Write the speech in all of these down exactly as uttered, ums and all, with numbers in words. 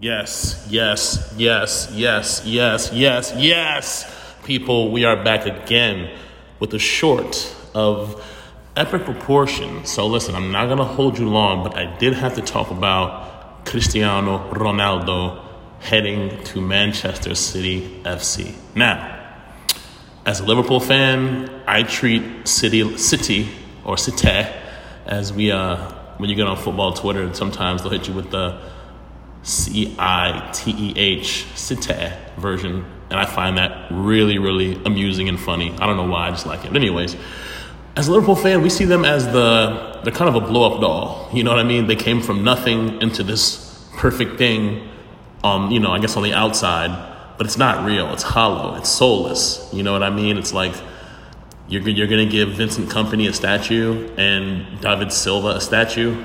Yes, yes, yes, yes, yes, yes, yes. People, we are back again with a short of epic proportion. So listen, I'm not going to hold you long, but I did have to talk about Cristiano Ronaldo heading to Manchester City F C. Now, as a Liverpool fan, I treat City, City or City, as we, uh, when you get on football Twitter, sometimes they'll hit you with the C I T E H, Cité version, and I find that really, really amusing and funny. I don't know why, I just like it. But anyways, as a Liverpool fan, we see them as the, they're kind of a blow-up doll. You know what I mean? They came from nothing into this perfect thing, um, you know, I guess on the outside, but it's not real. It's hollow. It's soulless. You know what I mean? It's like you're, you're going to give Vincent Kompany a statue and David Silva a statue.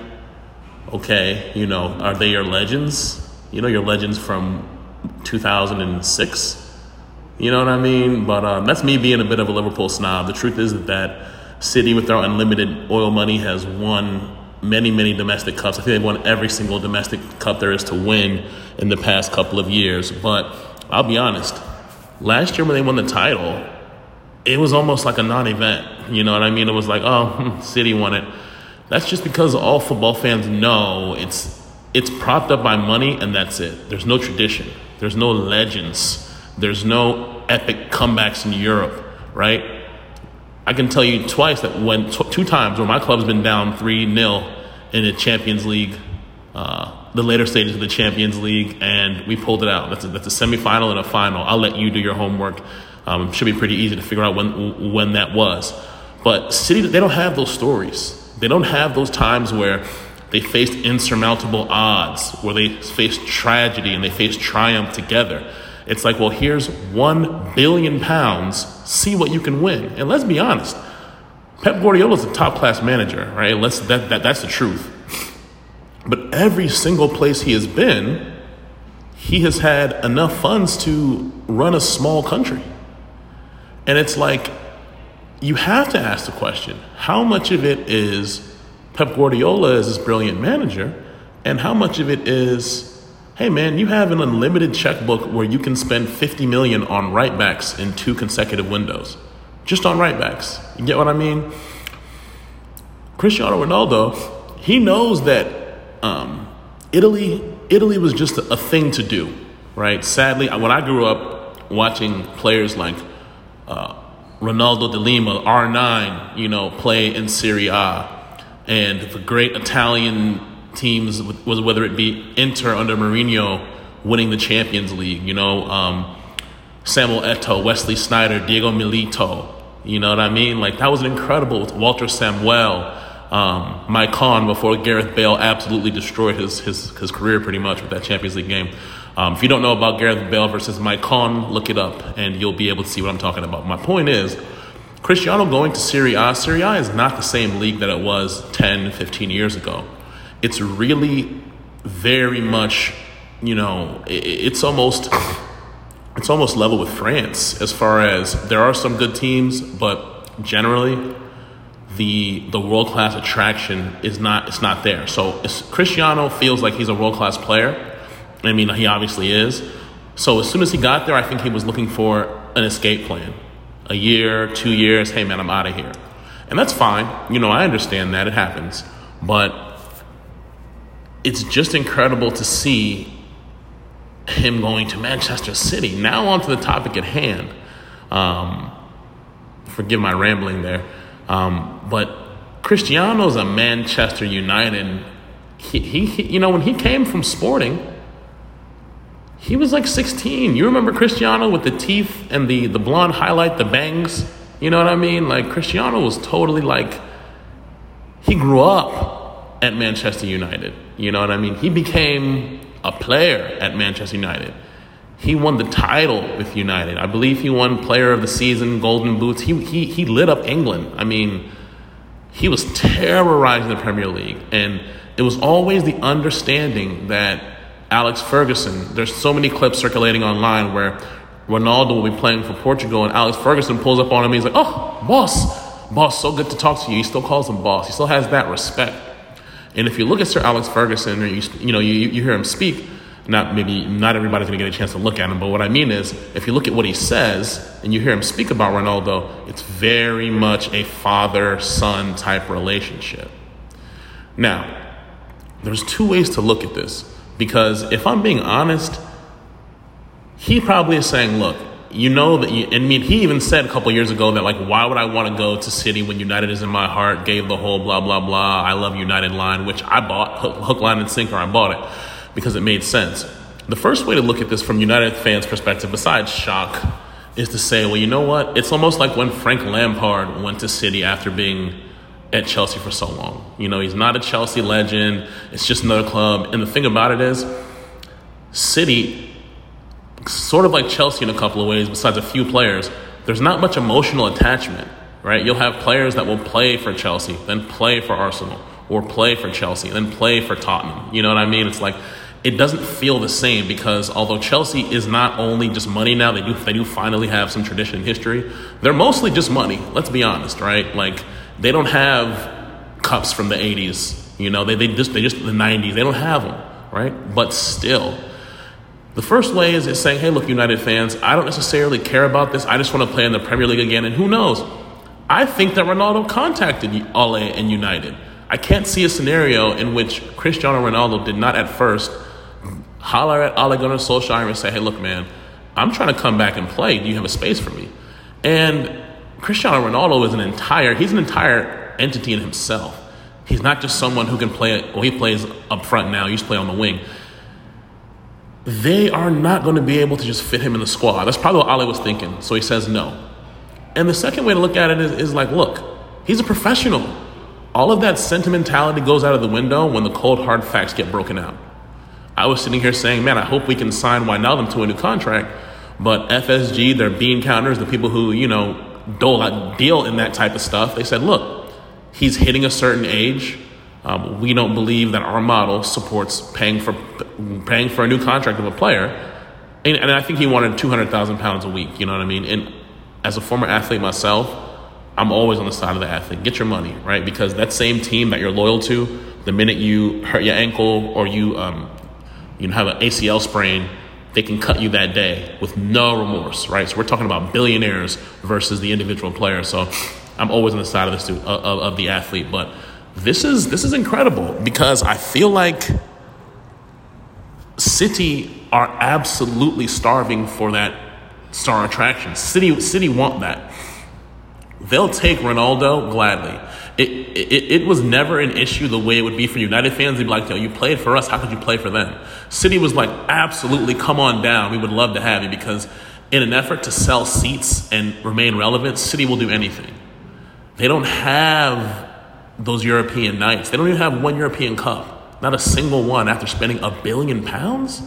Okay, you know, are they your legends? You know, your legends from two thousand six? You know what I mean? But um, that's me being a bit of a Liverpool snob. The truth is that, that City, with their unlimited oil money, has won many, many domestic cups. I think they've won every single domestic cup there is to win in the past couple of years. But I'll be honest, last year when they won the title, it was almost like a non-event. You know what I mean? It was like, oh, City won it. That's just because all football fans know it's it's propped up by money, and that's it. There's no tradition. There's no legends. There's no epic comebacks in Europe, right? I can tell you twice that when t- two times where my club's been down three nil in the Champions League, uh, the later stages of the Champions League, and we pulled it out. That's a, that's a semifinal and a final. I'll let you do your homework. Um, it should be pretty easy to figure out when when that was. But City, they don't have those stories. They don't have those times where they faced insurmountable odds, where they faced tragedy and they faced triumph together. It's like, well, here's one billion pounds. See what you can win. And let's be honest, Pep Guardiola is a top-class manager, right? Let's that, that that's the truth. But every single place he has been, he has had enough funds to run a small country. And it's like, you have to ask the question, how much of it is Pep Guardiola as this brilliant manager, and how much of it is, hey man, you have an unlimited checkbook where you can spend fifty million dollars on right backs in two consecutive windows. Just on right backs. You get what I mean? Cristiano Ronaldo, he knows that um, Italy, Italy was just a, a thing to do, right? Sadly, when I grew up watching players like uh, Ronaldo de Lima, R nine, you know, play in Serie A, and the great Italian teams, was whether it be Inter under Mourinho winning the Champions League, you know, um, Samuel Eto'o, Wesley Sneijder, Diego Milito, you know what I mean? Like, that was incredible with Walter Samuel, um, Maicon, before Gareth Bale absolutely destroyed his, his, his career pretty much with that Champions League game. Um, if you don't know about Gareth Bale versus Maicon, look it up and you'll be able to see what I'm talking about. My point is, Cristiano going to Serie A, Serie A is not the same league that it was ten, fifteen years ago. It's really very much, you know, it's almost it's almost level with France as far as there are some good teams, but generally the the world-class attraction is not it's not there. So Cristiano feels like he's a world-class player. I mean, he obviously is. So as soon as he got there, I think he was looking for an escape plan. A year, two years, hey man, I'm out of here. And that's fine. You know, I understand that. It happens. But it's just incredible to see him going to Manchester City. Now on to the topic at hand. Um, forgive my rambling there. Um, but Cristiano's a Manchester United. He, he, he, you know, when he came from Sporting, he was like sixteen. You remember Cristiano with the teeth and the, the blonde highlight, the bangs? You know what I mean? Like, Cristiano was totally like, he grew up at Manchester United. You know what I mean? He became a player at Manchester United. He won the title with United. I believe he won Player of the Season, Golden Boots. He he he lit up England. I mean, he was terrorizing the Premier League. And it was always the understanding that Alex Ferguson, there's so many clips circulating online where Ronaldo will be playing for Portugal and Alex Ferguson pulls up on him and he's like, oh, boss, boss, so good to talk to you. He still calls him boss. He still has that respect. And if you look at Sir Alex Ferguson, or you you know you you hear him speak, not maybe not everybody's going to get a chance to look at him, but what I mean is, if you look at what he says and you hear him speak about Ronaldo, it's very much a father-son type relationship. Now, there's two ways to look at this, because if I'm being honest, he probably is saying, look, you know that you, I mean, he even said a couple years ago that, like, why would I want to go to City when United is in my heart, gave the whole blah, blah, blah, I love United line, which I bought, hook, hook line, and sinker, I bought it because it made sense. The first way to look at this from United fans' perspective, besides shock, is to say, well, you know what? It's almost like when Frank Lampard went to City after being at Chelsea for so long. You know, he's not a Chelsea legend. It's just another club. And the thing about it is, City, sort of like Chelsea in a couple of ways, besides a few players, there's not much emotional attachment, right? You'll have players that will play for Chelsea, then play for Arsenal, or play for Chelsea, then play for Tottenham. You know what I mean? It's like, it doesn't feel the same, because although Chelsea is not only just money now, they do they do finally have some tradition and history, they're mostly just money, let's be honest, right? Like, they don't have cups from the eighties, you know, they, they just, they just, the nineties, they don't have them, right? But still, the first way is, is saying, hey, look, United fans, I don't necessarily care about this. I just want to play in the Premier League again. And who knows? I think that Ronaldo contacted Ole and United. I can't see a scenario in which Cristiano Ronaldo did not at first holler at Ole Gunnar Solskjaer and say, hey, look, man, I'm trying to come back and play. Do you have a space for me? And Cristiano Ronaldo is an entire, he's an entire entity in himself. He's not just someone who can play, well, he plays up front now. He used to play on the wing. They are not going to be able to just fit him in the squad. That's probably what Ole was thinking. So he says no. And the second way to look at it is, is like, look, he's a professional. All of that sentimentality goes out of the window when the cold, hard facts get broken out. I was sitting here saying, man, I hope we can sign Wijnaldum to a new contract. But F S G, their bean counters, the people who, you know, dole, deal in that type of stuff, they said, look, he's hitting a certain age. Um, we don't believe that our model supports paying for paying for a new contract of a player. And, and I think he wanted two hundred thousand pounds a week, you know what I mean? And as a former athlete myself, I'm always on the side of the athlete. Get your money, right? Because that same team that you're loyal to, the minute you hurt your ankle or you um, you have an A C L sprain, they can cut you that day with no remorse, right? So we're talking about billionaires versus the individual player. So I'm always on the side of the stu- of, of the athlete. But this is this is incredible, because I feel like City are absolutely starving for that star attraction. City City want that. They'll take Ronaldo gladly. It, it it was never an issue the way it would be for United fans. They'd be like, yo, you played for us. How could you play for them? City was like, absolutely, come on down. We would love to have you, because in an effort to sell seats and remain relevant, City will do anything. They don't have those European nights. They don't even have one European Cup. Not a single one after spending a billion pounds.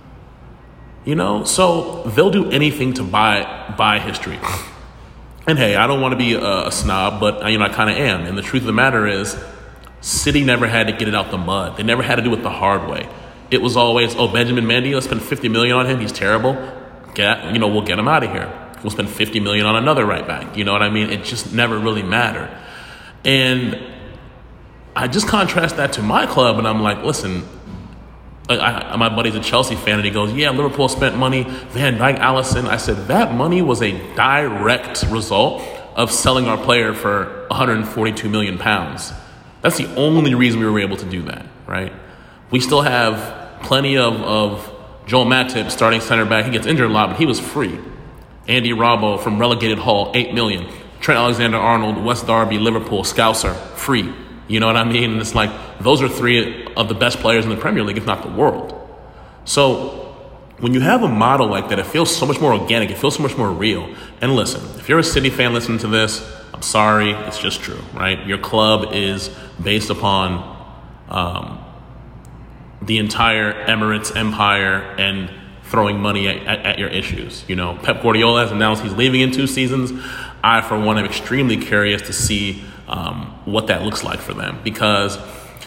You know, so they'll do anything to buy buy history. And hey, I don't want to be a, a snob, but you know I kind of am. And the truth of the matter is, City never had to get it out the mud. They never had to do it the hard way. It was always, oh, Benjamin Mendy, let's spend fifty million dollars on him. He's terrible. Get, you know, we'll get him out of here. We'll spend fifty million dollars on another right back. You know what I mean? It just never really mattered. And I just contrast that to my club, and I'm like, listen, I, I, my buddy's a Chelsea fan, and he goes, yeah, Liverpool spent money, Van Dijk, Alisson. I said, that money was a direct result of selling our player for one hundred forty-two million pounds. That's the only reason we were able to do that, right? We still have plenty of, of Joel Matip, starting center back. He gets injured a lot, but he was free. Andy Robbo from relegated Hull, eight million dollars. Trent Alexander-Arnold, West Derby, Liverpool, Scouser, free. You know what I mean? And it's like, those are three of the best players in the Premier League, if not the world. So when you have a model like that, it feels so much more organic. It feels so much more real. And listen, if you're a City fan listening to this, I'm sorry, it's just true, right? Your club is based upon um, the entire Emirates empire and throwing money at, at, at your issues. You know, Pep Guardiola has announced he's leaving in two seasons. I, for one, am extremely curious to see um, what that looks like for them, because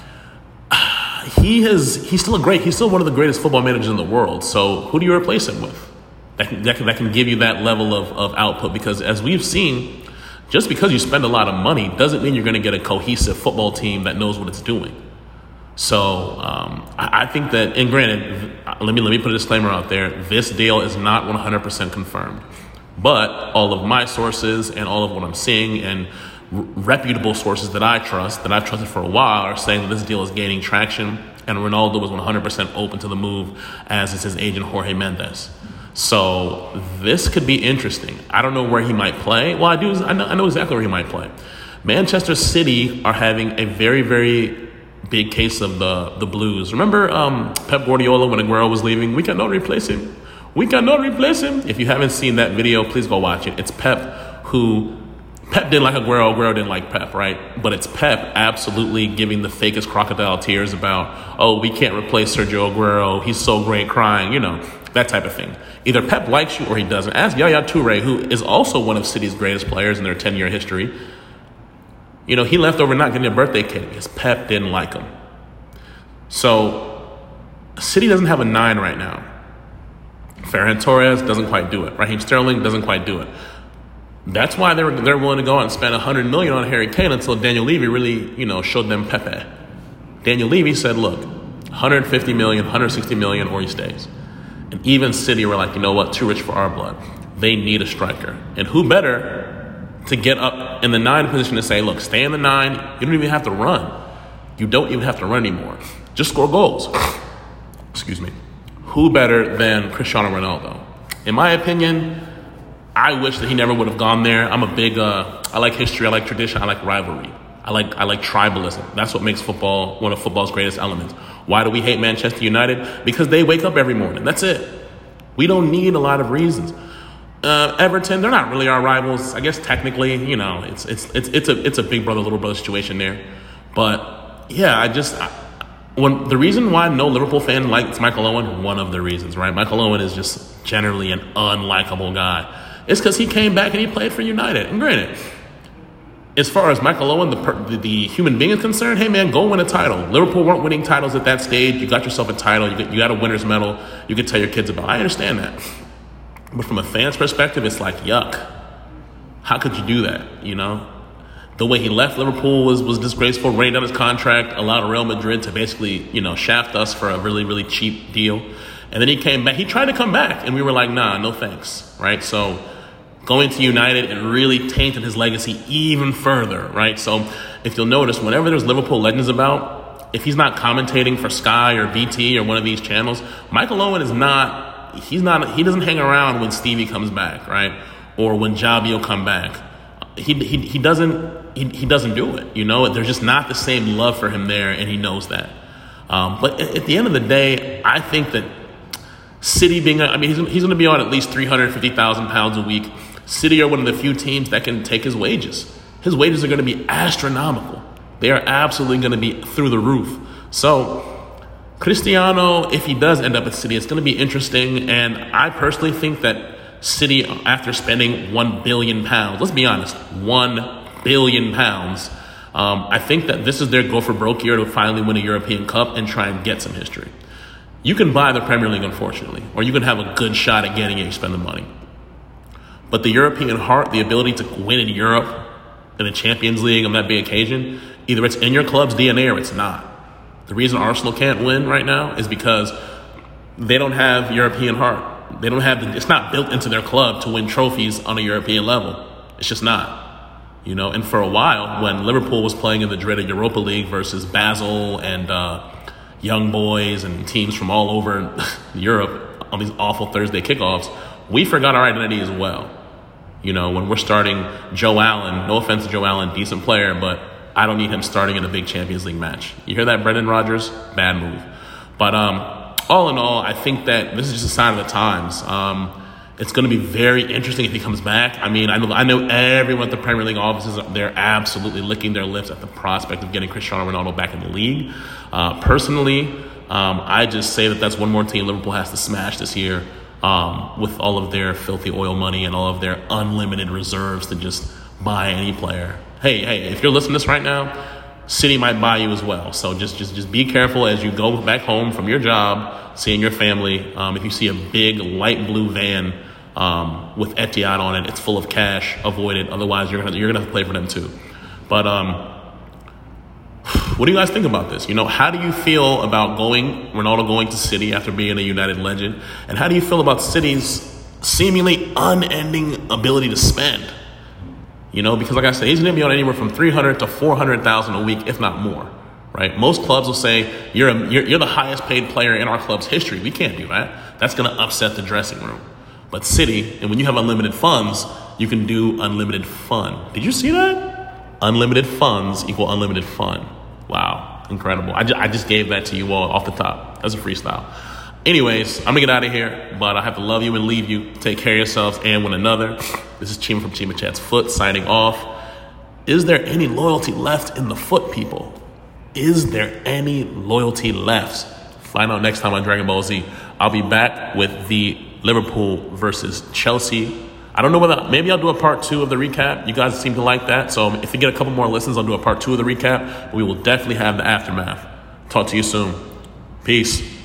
uh, he has he's still a great he's still one of the greatest football managers in the world. So who do you replace him with? That can, that can, that can give you that level of, of output, because as we've seen, just because you spend a lot of money doesn't mean you're going to get a cohesive football team that knows what it's doing. So um, I, I think that, and granted, let me let me put a disclaimer out there. This deal is not one hundred percent confirmed, but all of my sources and all of what I'm seeing and r- reputable sources that I trust, that I've trusted for a while, are saying that this deal is gaining traction, and Ronaldo was one hundred percent open to the move, as is his agent Jorge Mendes. So this could be interesting. I don't know where he might play. Well, I do. I know, I know exactly where he might play. Manchester City are having a very, very big case of the, the blues. Remember um, Pep Guardiola when Aguero was leaving? We cannot replace him. We cannot replace him. If you haven't seen that video, please go watch it. It's Pep who... Pep didn't like Aguero. Aguero didn't like Pep, right? But it's Pep absolutely giving the fakest crocodile tears about, oh, we can't replace Sergio Aguero. He's so great, crying, you know, that type of thing. Either Pep likes you or he doesn't. Ask Yaya Toure, who is also one of City's greatest players in their ten-year history. You know, he left over not getting a birthday cake because Pep didn't like him. So City doesn't have a nine right now. Ferran Torres doesn't quite do it. Raheem Sterling doesn't quite do it. That's why they're they're willing to go out and spend one hundred million dollars on Harry Kane until Daniel Levy really, you know, showed them Pepe. Daniel Levy said, look, one hundred fifty million dollars, one hundred sixty million dollars, or he stays. And even City were like, you know what, too rich for our blood. They need a striker. And who better to get up in the nine position to say, look, stay in the nine. You don't even have to run. You don't even have to run anymore. Just score goals. Excuse me. Who better than Cristiano Ronaldo? In my opinion, I wish that he never would have gone there. I'm a big, uh, I like history, I like tradition, I like rivalry. I like I like tribalism. That's what makes football one of football's greatest elements. Why do we hate Manchester United? Because they wake up every morning. That's it. We don't need a lot of reasons. Uh, Everton, they're not really our rivals. I guess technically, you know, it's it's it's it's a it's a big brother little brother situation there. But yeah, I just I, when the reason why no Liverpool fan likes Michael Owen, one of the reasons, right? Michael Owen is just generally an unlikable guy. It's because he came back and he played for United. And granted, as far as Michael Owen, the, per, the the human being is concerned, hey man, go win a title. Liverpool weren't winning titles at that stage. You got yourself a title. You got, you got a winner's medal. You can tell your kids about. I understand that. But from a fan's perspective, it's like, yuck. How could you do that, you know? The way he left Liverpool was, was disgraceful. Rained on his contract, allowed Real Madrid to basically, you know, shaft us for a really, really cheap deal. And then he came back. He tried to come back, and we were like, nah, no thanks, right? So going to United, it really tainted his legacy even further, right? So if you'll notice, whenever there's Liverpool legends about, if he's not commentating for Sky or B T or one of these channels, Michael Owen is not, he's not, he doesn't hang around when Stevie comes back, right? Or when Javi will come back. He, he, he doesn't, he, he doesn't do it, you know? There's just not the same love for him there, and he knows that. Um, but at the end of the day, I think that City being, I mean, he's, he's going to be on at least three hundred fifty thousand pounds a week. City are one of the few teams that can take his wages. His wages are going to be astronomical. They are absolutely going to be through the roof. So Cristiano, if he does end up at City, it's going to be interesting. And I personally think that City, after spending one billion pounds, let's be honest, one billion pounds, um, I think that this is their go for broke year to finally win a European Cup and try and get some history. You can buy the Premier League, unfortunately, or you can have a good shot at getting it, you spend the money. But the European heart, the ability to win in Europe, in the Champions League on that big occasion, either it's in your club's D N A or it's not. The reason Arsenal can't win right now is because they don't have European heart. They don't have the, it's not built into their club to win trophies on a European level. It's just not. You know, and for a while, when Liverpool was playing in the dreaded Europa League versus Basel and uh, Young Boys and teams from all over Europe on these awful Thursday kickoffs, we forgot our identity as well. You know, when we're starting Joe Allen, no offense to Joe Allen, decent player, but I don't need him starting in a big Champions League match. You hear that, Brendan Rodgers? Bad move. But um, all in all, I think that this is just a sign of the times. Um, it's going to be very interesting if he comes back. I mean, I know, I know everyone at the Premier League offices, they're absolutely licking their lips at the prospect of getting Cristiano Ronaldo back in the league. Uh, personally, um, I just say that that's one more team Liverpool has to smash this year. Um, with all of their filthy oil money and all of their unlimited reserves to just buy any player. Hey, hey, if you're listening to this right now, City might buy you as well. So just just, just be careful as you go back home from your job, seeing your family. Um, if you see a big light blue van um, with Etihad on it, it's full of cash, avoid it. Otherwise, you're gonna you're gonna have to play for them too. But um, What do you guys think about this? You know, how do you feel about going, Ronaldo going to City after being a United legend? And how do you feel about City's seemingly unending ability to spend? You know, because like I said, he's going to be on anywhere from three hundred to four hundred thousand a week, if not more, right? Most clubs will say, you're, a, you're, you're the highest paid player in our club's history. We can't do that. That's going to upset the dressing room. But City, and when you have unlimited funds, you can do unlimited fun. Did you see that? Unlimited funds equal unlimited fun. Wow, incredible. I, ju- I just gave that to you all off the top. That's a freestyle. Anyways, I'm going to get out of here, but I have to love you and leave you. Take care of yourselves and one another. This is Chima from Chima Chat's Foot signing off. Is there any loyalty left in the foot, people? Is there any loyalty left? Find out next time on Dragon Ball Z. I'll be back with the Liverpool versus Chelsea. I don't know whether, maybe I'll do a part two of the recap. You guys seem to like that. So if you get a couple more listens, I'll do a part two of the recap. We will definitely have the aftermath. Talk to you soon. Peace.